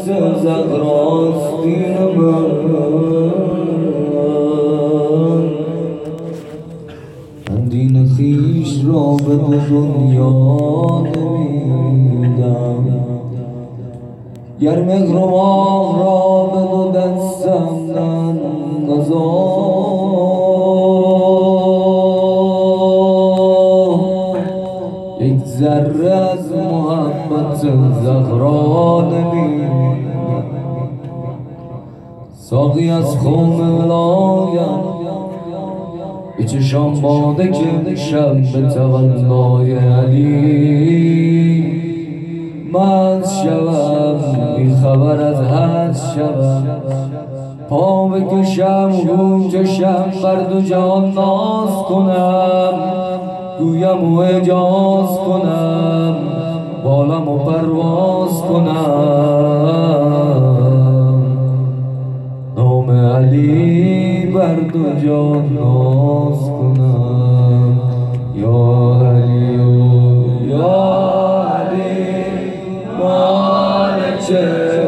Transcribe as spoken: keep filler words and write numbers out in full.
زهراست دین من من دین خویش را به دنیا نمیدم گر مهر و ماه را به دو دستم ننگذار یک ذره از محبت زهرا نمیدم ساقی از خم ولایم به چشام باده که شب به تولای علی مست شوم بی خبر از حد شوم پا بکشم گوم کشم بر دو جهان ناز کنم گویم و اجاز کنم بالم و پرواز کنم نام علی بر دو جهان ناز کنم یا علی یا علی مالک